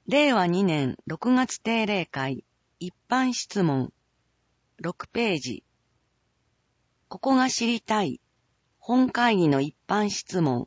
令和2年6月定例会一般質問6ページ。ここが知りたい本会議の一般質問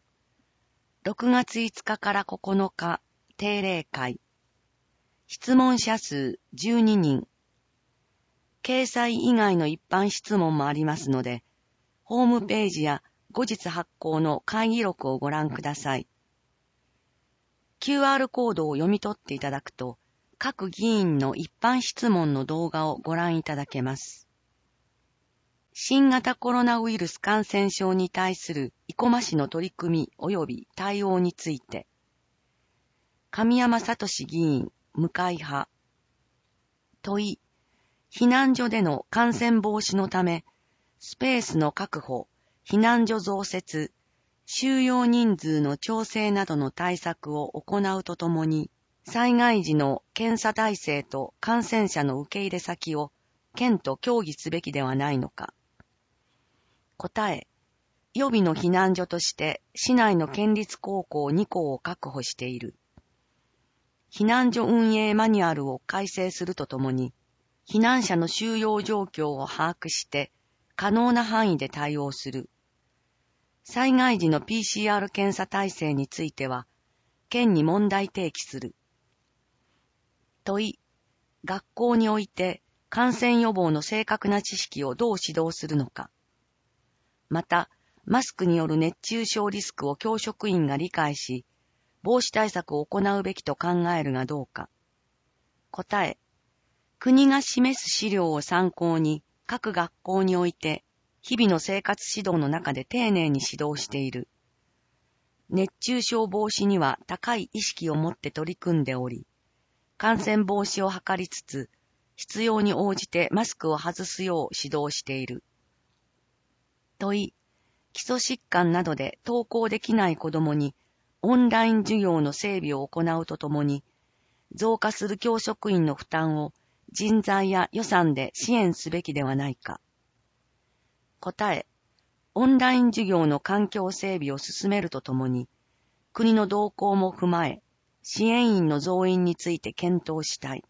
6月5日から9日定例会質問者数12人掲載以外の一般質問もありますのでホームページや後日発行の会議録をご覧ください。QR コードを読み取っていただくと、各議員の一般質問の動画をご覧いただけます。新型コロナウイルス感染症に対する生駒市の取り組み及び対応について、神山聡議員、無会派。問い、避難所での感染防止のため、スペースの確保、避難所増設、収容人数の調整などの対策を行うとともに、災害時の検査体制と感染者の受け入れ先を県と協議すべきではないのか。答え、予備の避難所として市内の県立高校2校を確保している。避難所運営マニュアルを改正するとともに、避難者の収容状況を把握して可能な範囲で対応する。災害時の PCR 検査体制については、県に問題提起する。問い、学校において感染予防の正確な知識をどう指導するのか。また、マスクによる熱中症リスクを教職員が理解し、防止対策を行うべきと考えるがどうか。答え、国が示す資料を参考に各学校において、日々の生活指導の中で丁寧に指導している。熱中症防止には高い意識を持って取り組んでおり、感染防止を図りつつ、必要に応じてマスクを外すよう指導している。問い、基礎疾患などで登校できない子どもにオンライン授業の整備を行うとともに、増加する教職員の負担を人材や予算で支援すべきではないか。答え、オンライン授業の環境整備を進めるとともに、国の動向も踏まえ、支援員の増員について検討したい。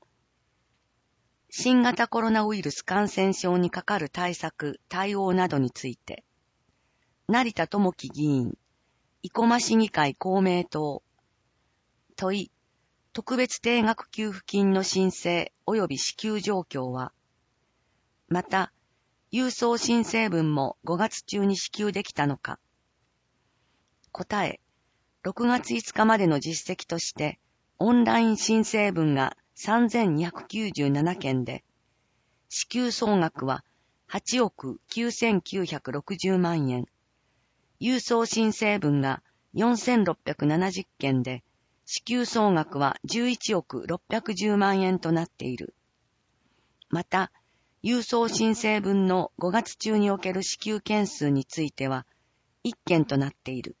新型コロナウイルス感染症にかかる対策、対応などについて、成田智樹議員、生駒市議会公明党。問い、特別定額給付金の申請及び支給状況は、また、郵送申請分も5月中に支給できたのか。答え、6月5日までの実績として、オンライン申請分が3297件で、支給総額は8億9960万円。郵送申請分が4670件で、支給総額は11億610万円となっている。また、郵送申請分の5月中における支給件数については、1件となっている。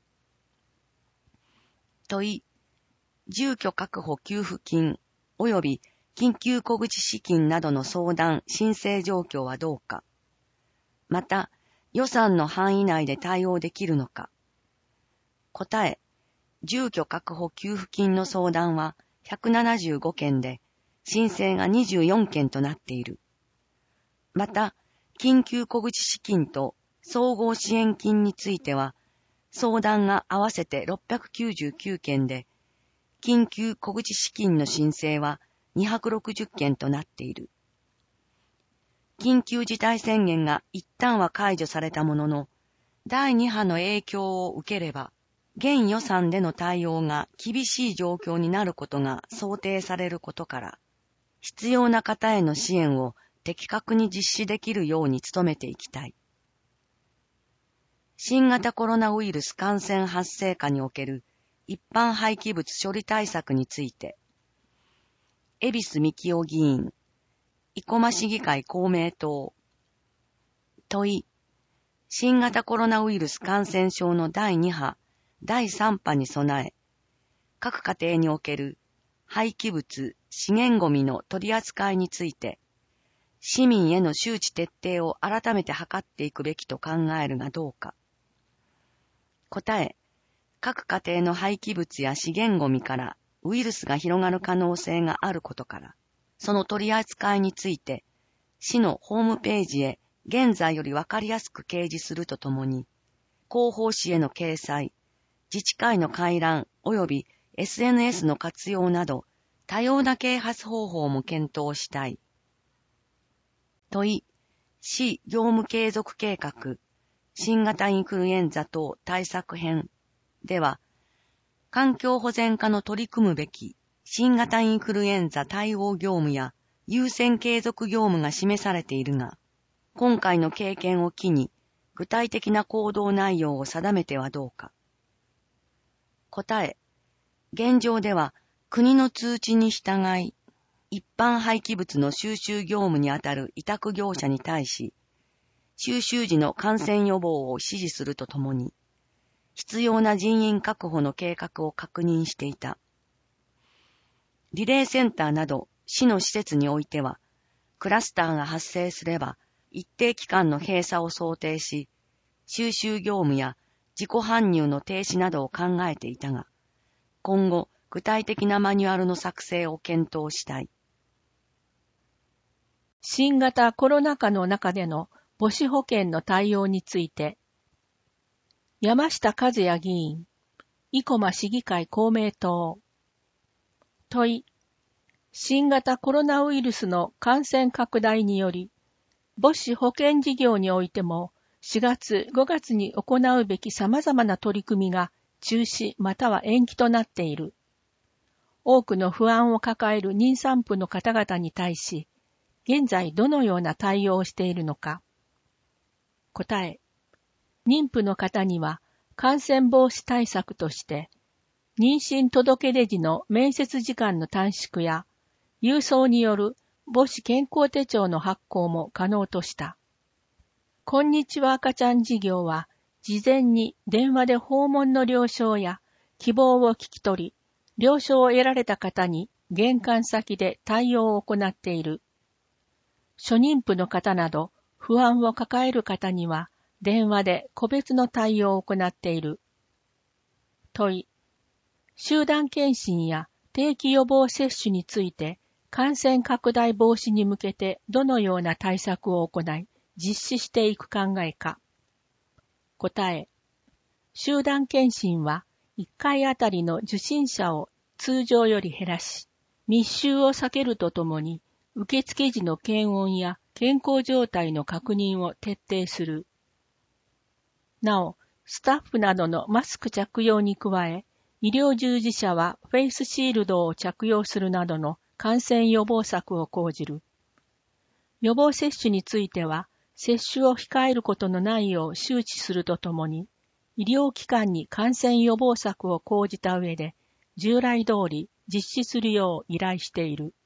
問い、住居確保給付金及び緊急小口資金などの相談・申請状況はどうか。また、予算の範囲内で対応できるのか。答え、住居確保給付金の相談は175件で、申請が24件となっている。また、緊急小口資金と総合支援金については、相談が合わせて699件で、緊急小口資金の申請は260件となっている。緊急事態宣言が一旦は解除されたものの、第2波の影響を受ければ、現予算での対応が厳しい状況になることが想定されることから、必要な方への支援を的確に実施できるように努めていきたい。新型コロナウイルス感染発生下における一般廃棄物処理対策について、恵比寿幹夫議員、生駒市議会公明党。問い、新型コロナウイルス感染症の第2波、第3波に備え、各家庭における廃棄物、資源ゴミの取り扱いについて、市民への周知徹底を改めて図っていくべきと考えるがどうか。答え、各家庭の廃棄物や資源ゴミからウイルスが広がる可能性があることから、その取り扱いについて、市のホームページへ現在よりわかりやすく掲示するとともに、広報誌への掲載、自治会の回覧及び SNS の活用など、多様な啓発方法も検討したい。問い、市業務継続計画、新型インフルエンザ等対策編では、環境保全課の取り組むべき新型インフルエンザ対応業務や優先継続業務が示されているが、今回の経験を機に具体的な行動内容を定めてはどうか。答え、現状では国の通知に従い、一般廃棄物の収集業務にあたる委託業者に対し、収集時の感染予防を指示するとともに、必要な人員確保の計画を確認していた。リレーセンターなど市の施設においては、クラスターが発生すれば一定期間の閉鎖を想定し、収集業務や自己搬入の停止などを考えていたが、今後具体的なマニュアルの作成を検討したい。 新型コロナ禍の中での母子保健の対応について、山下和也議員、生駒市議会公明党。問い、新型コロナウイルスの感染拡大により、母子保健事業においても4月、5月に行うべき様々な取り組みが中止または延期となっている。多くの不安を抱える妊産婦の方々に対し、現在どのような対応をしているのか。答え、妊婦の方には感染防止対策として、妊娠届出時の面接時間の短縮や、郵送による母子健康手帳の発行も可能とした。こんにちは赤ちゃん事業は、事前に電話で訪問の了承や希望を聞き取り、了承を得られた方に玄関先で対応を行っている。初妊婦の方など不安を抱える方には電話で個別の対応を行っている。問い、集団検診や定期予防接種について感染拡大防止に向けてどのような対策を行い実施していく考えか。答え、集団検診は1回あたりの受診者を通常より減らし、密集を避けるとともに受付時の検温や健康状態の確認を徹底する。なお、スタッフなどのマスク着用に加え、医療従事者はフェイスシールドを着用するなどの感染予防策を講じる。予防接種については、接種を控えることのないよう周知するとともに、医療機関に感染予防策を講じた上で、従来通り実施するよう依頼している。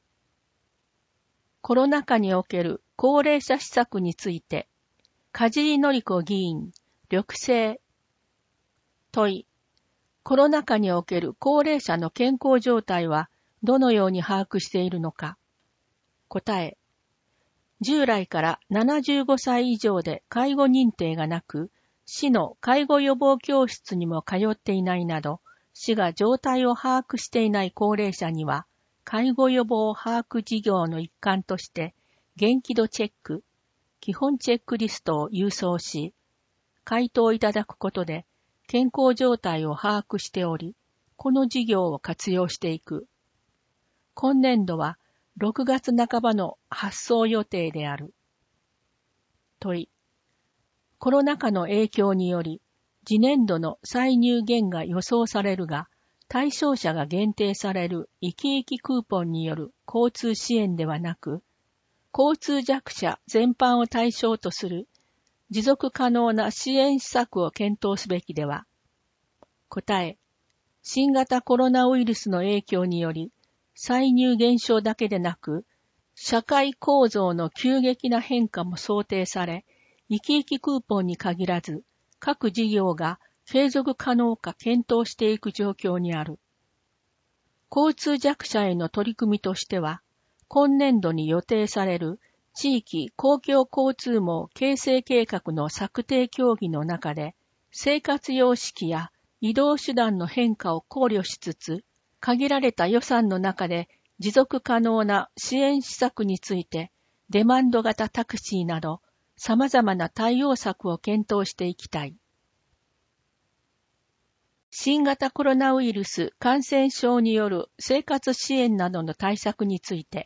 コロナ禍における高齢者施策について、梶井紀子議員、緑星。問い、コロナ禍における高齢者の健康状態はどのように把握しているのか。答え、従来から75歳以上で介護認定がなく、市の介護予防教室にも通っていないなど、市が状態を把握していない高齢者には、介護予防把握事業の一環として、元気度チェック、基本チェックリストを郵送し、回答いただくことで健康状態を把握しており、この事業を活用していく。今年度は6月半ばの発送予定である。問い、コロナ禍の影響により、次年度の歳入減が予想されるが、対象者が限定される生き生きクーポンによる交通支援ではなく、交通弱者全般を対象とする持続可能な支援施策を検討すべきでは。答え、新型コロナウイルスの影響により、歳入減少だけでなく、社会構造の急激な変化も想定され、生き生きクーポンに限らず、各事業が継続可能か検討していく状況にある。交通弱者への取り組みとしては、今年度に予定される地域公共交通網形成計画の策定協議の中で、生活様式や移動手段の変化を考慮しつつ、 限られた予算の中で持続可能な支援施策について、デマンド型タクシーなど様々な対応策を検討していきたい。新型コロナウイルス感染症による生活支援などの対策について、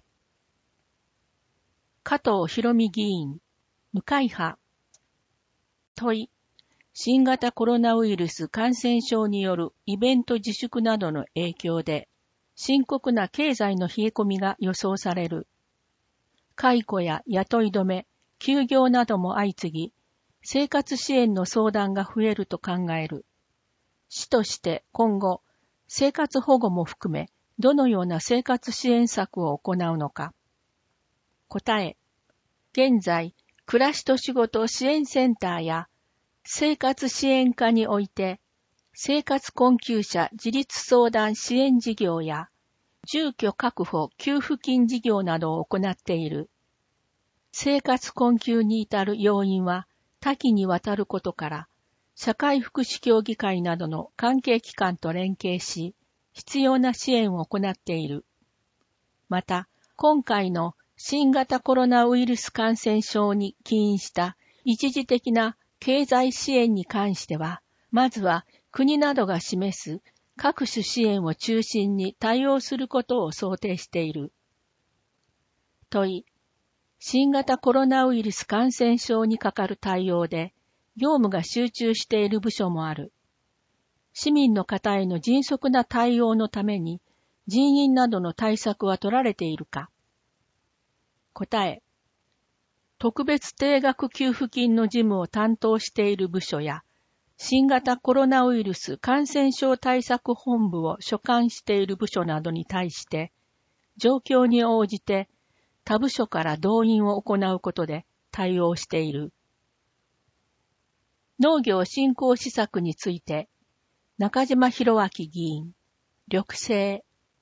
加藤博美議員、無会派。問い、新型コロナウイルス感染症によるイベント自粛などの影響で、深刻な経済の冷え込みが予想される。解雇や雇い止め、休業なども相次ぎ、生活支援の相談が増えると考える。市として今後、生活保護も含め、どのような生活支援策を行うのか。答え、現在、暮らしと仕事支援センターや生活支援課において、生活困窮者自立相談支援事業や住居確保給付金事業などを行っている。生活困窮に至る要因は多岐にわたることから、社会福祉協議会などの関係機関と連携し、必要な支援を行っている。また、今回の新型コロナウイルス感染症に起因した一時的な経済支援に関しては、まずは国などが示す各種支援を中心に対応することを想定している。問い、新型コロナウイルス感染症にかかる対応で、業務が集中している部署もある。市民の方への迅速な対応のために、人員などの対策は取られているか。答え、特別定額給付金の事務を担当している部署や、新型コロナウイルス感染症対策本部を所管している部署などに対して、状況に応じて他部署から動員を行うことで対応している。農業振興施策について、中島博明議員、緑政。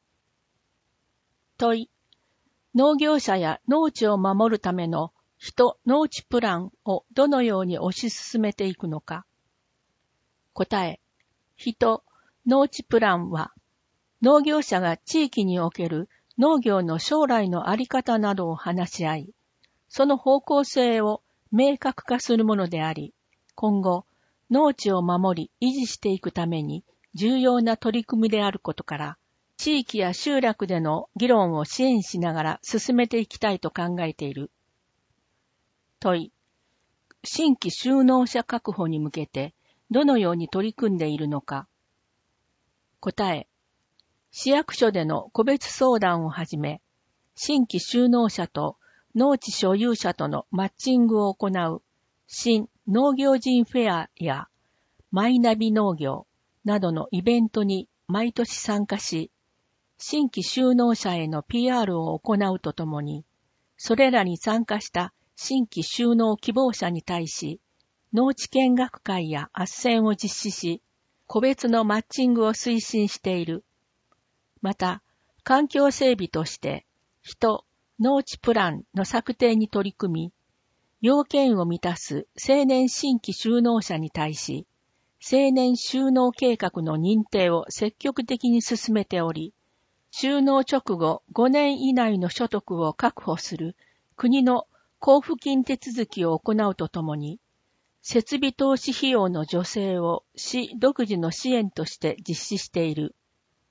問い、農業者や農地を守るための人農地プランをどのように推し進めていくのか。答え、人農地プランは、農業者が地域における農業の将来のあり方などを話し合い、その方向性を明確化するものであり、今後、農地を守り維持していくために重要な取り組みであることから、地域や集落での議論を支援しながら進めていきたいと考えている。問い、新規就農者確保に向けてどのように取り組んでいるのか。答え、市役所での個別相談をはじめ、新規就農者と農地所有者とのマッチングを行う新農業人フェアやマイナビ農業などのイベントに毎年参加し、新規就農者への PR を行うとともに、それらに参加した新規就農希望者に対し、農地見学会や斡旋を実施し、個別のマッチングを推進している。また、環境整備として、人、農地プランの策定に取り組み、要件を満たす青年新規就農者に対し、青年就農計画の認定を積極的に進めており、就農直後5年以内の所得を確保する国の交付金手続きを行うとともに、設備投資費用の助成を市独自の支援として実施している。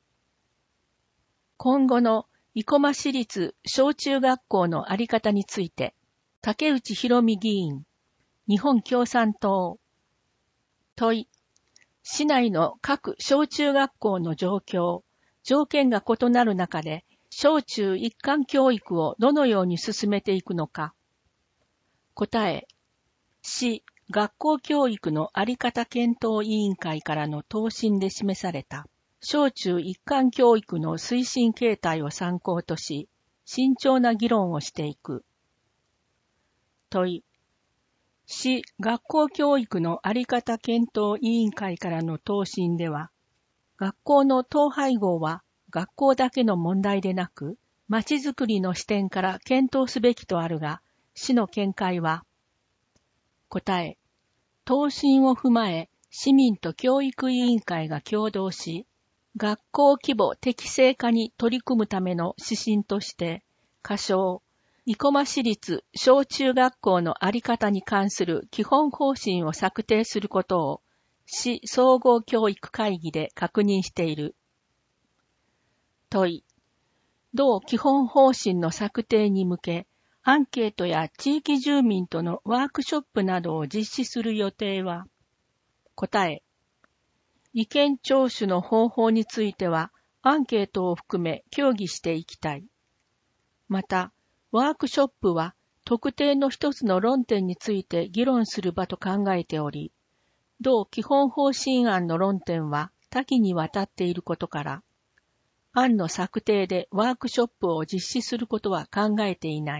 今後の生駒市立小中学校のあり方について、竹内博美議員、日本共産党。問い、市内の各小中学校の状況、条件が異なる中で、小中一貫教育をどのように進めていくのか。答え、市学校教育のあり方検討委員会からの答申で示された、小中一貫教育の推進形態を参考とし、慎重な議論をしていく。問い、市学校教育のあり方検討委員会からの答申では、学校の統廃合は学校だけの問題でなく、まちづくりの視点から検討すべきとあるが、市の見解は、答え、答申を踏まえ、市民と教育委員会が協働し、 学校規模適正化に取り組むための指針として、仮称、生駒市立小中学校のあり方に関する基本方針を策定することを、市総合教育会議で確認している。問い。同基本方針の策定に向け、アンケートや地域住民とのワークショップなどを実施する予定は、答え。意見聴取の方法については、アンケートを含め協議していきたい。また、ワークショップは特定の一つの論点について議論する場と考えており、同基本方針案の論点は多岐にわたっていることから、案の策定でワークショップを実施することは考えていない。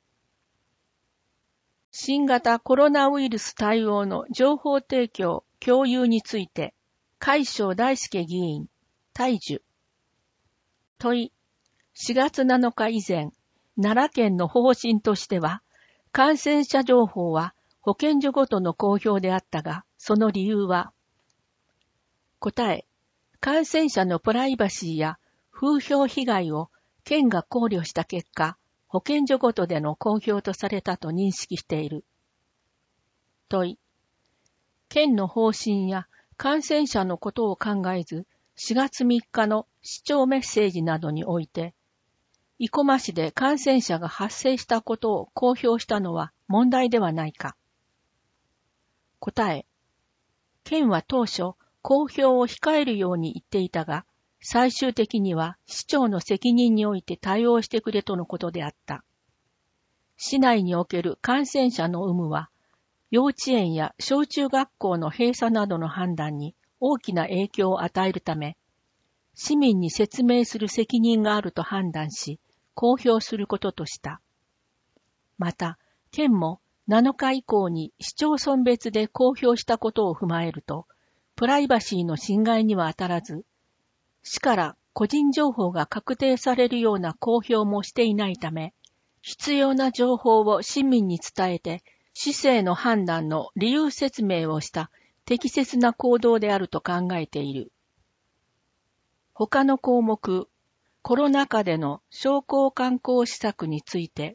新型コロナウイルス対応の情報提供・共有について、海将大輔議員、対樹。問い。4月7日以前、奈良県の方針としては、感染者情報は保健所ごとの公表であったが、その理由は、答え、感染者のプライバシーや風評被害を県が考慮した結果、保健所ごとでの公表とされたと認識している。問い。県の方針や感染者のことを考えず、4月3日の市長メッセージなどにおいて、生駒市で感染者が発生したことを公表したのは問題ではないか。答え。県は当初、公表を控えるように言っていたが、最終的には市長の責任において対応してくれとのことであった。市内における感染者の有無は、幼稚園や小中学校の閉鎖などの判断に大きな影響を与えるため、市民に説明する責任があると判断し、公表することとした。また、県も7日以降に市町村別で公表したことを踏まえると、プライバシーの侵害には当たらず、市から個人情報が確定されるような公表もしていないため、必要な情報を市民に伝えて、市政の判断の理由説明をした適切な行動であると考えている。他の項目、コロナ禍での商工観光施策について、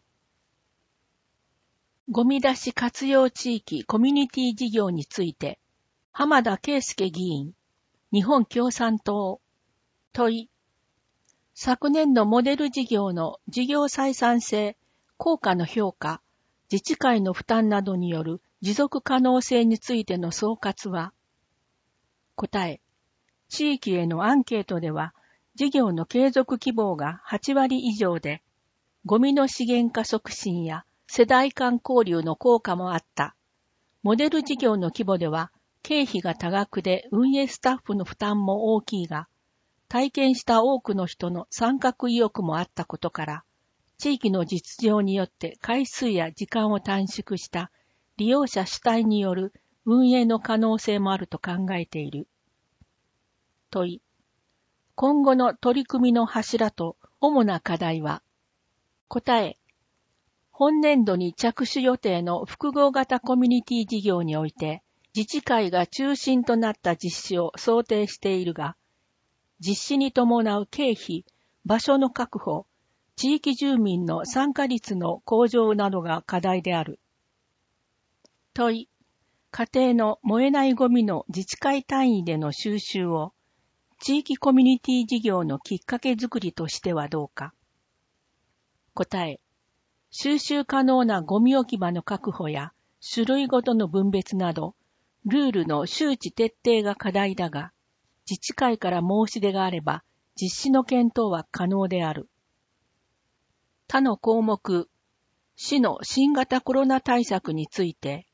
ゴミ出し活用地域コミュニティ事業について、浜田圭介議員、日本共産党、問い。昨年のモデル事業の事業採算性、効果の評価、自治会の負担などによる持続可能性についての総括は、答え。地域へのアンケートでは、事業の継続希望が8割以上で、ゴミの資源化促進や世代間交流の効果もあった。モデル事業の規模では、経費が多額で運営スタッフの負担も大きいが、体験した多くの人の参画意欲もあったことから、地域の実情によって回数や時間を短縮した利用者主体による運営の可能性もあると考えている。問い。今後の取り組みの柱と主な課題は、答え。本年度に着手予定の複合型コミュニティ事業において、自治会が中心となった実施を想定しているが、実施に伴う経費、場所の確保、地域住民の参加率の向上などが課題である。問い。家庭の燃えないゴミの自治会単位での収集を、地域コミュニティ事業のきっかけづくりとしてはどうか。答え。収集可能なゴミ置き場の確保や種類ごとの分別など、ルールの周知徹底が課題だが、自治会から申し出があれば、実施の検討は可能である。他の項目、市の新型コロナ対策について、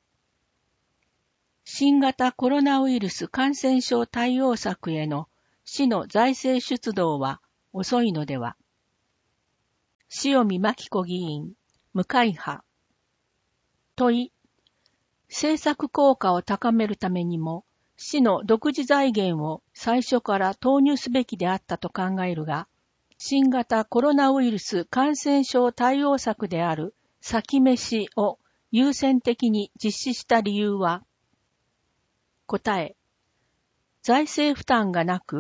新型コロナウイルス感染症対応策への市の財政出動は遅いのでは。塩見真紀子議員、無会派。問い。政策効果を高めるためにも、市の独自財源を最初から投入すべきであったと考えるが、新型コロナウイルス感染症対応策である先飯を優先的に実施した理由は、答え。財政負担がなく、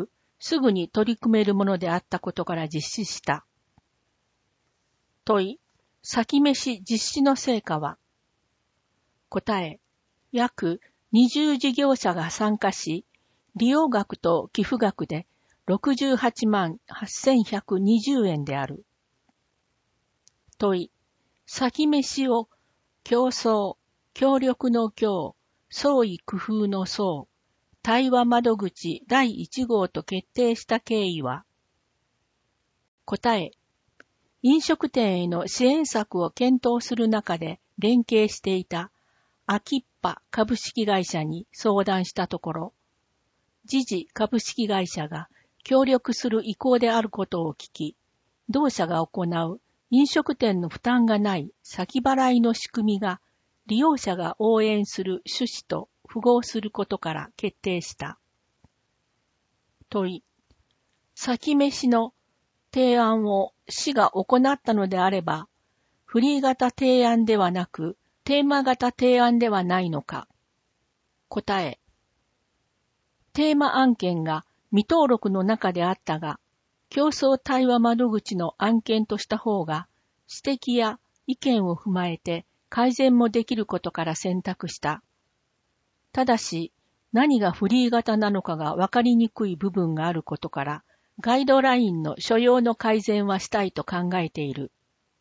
すぐに取り組めるものであったことから実施した。問い、先飯実施の成果は？答え、約20事業者が参加し、利用額と寄付額で68万8120円である。問い、先飯を競争、協力の協、創意工夫の創、対話窓口第1号と決定した経緯は？答え、飲食店への支援策を検討する中で連携していたアキッパ株式会社に相談したところ、時事株式会社が協力する意向であることを聞き、同社が行う飲食店の負担がない先払いの仕組みが利用者が応援する趣旨と符合することから決定した。問い、先飯の提案を市が行ったのであれば、フリー型提案ではなく、テーマ型提案ではないのか。答え、テーマ案件が未登録の中であったが、競争対話窓口の案件とした方が、指摘や意見を踏まえて改善もできることから選択した。ただし、何がフリー型なのかが分かりにくい部分があることから、ガイドラインの所要の改善はしたいと考えている。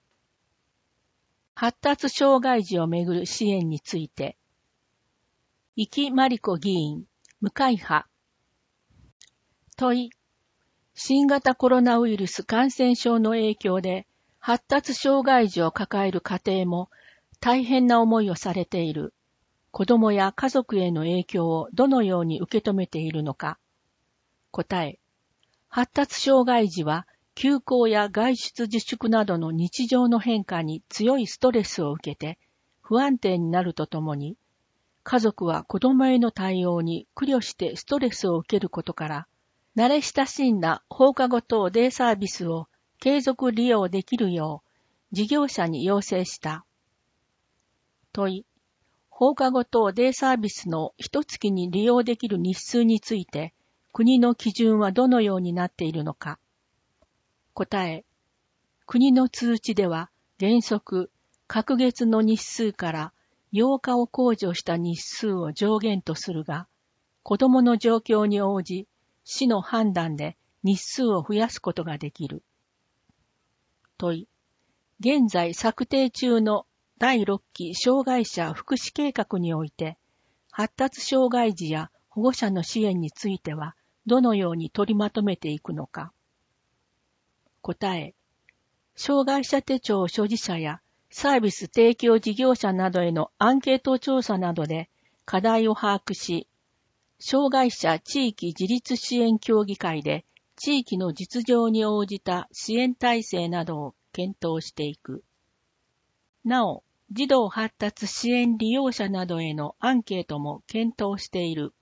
発達障害児をめぐる支援について、生きまりこ議員、無会派。問い、新型コロナウイルス感染症の影響で、発達障害児を抱える家庭も大変な思いをされている。子供や家族への影響をどのように受け止めているのか。答え、発達障害児は休校や外出自粛などの日常の変化に強いストレスを受けて不安定になるとともに、家族は子供への対応に苦慮してストレスを受けることから、慣れ親しんだ放課後等デイサービスを継続利用できるよう事業者に要請した。問い、放課後等デイサービスの一月に利用できる日数について、国の基準はどのようになっているのか。答え、国の通知では原則、隔月の日数から8日を控除した日数を上限とするが、子どもの状況に応じ、市の判断で日数を増やすことができる。問い、現在策定中の第6期障害者福祉計画において、発達障害児や保護者の支援についてはどのように取りまとめていくのか。答え、障害者手帳所持者やサービス提供事業者などへのアンケート調査などで課題を把握し、障害者地域自立支援協議会で地域の実情に応じた支援体制などを検討していく。なお、児童発達支援利用者などへのアンケートも検討している。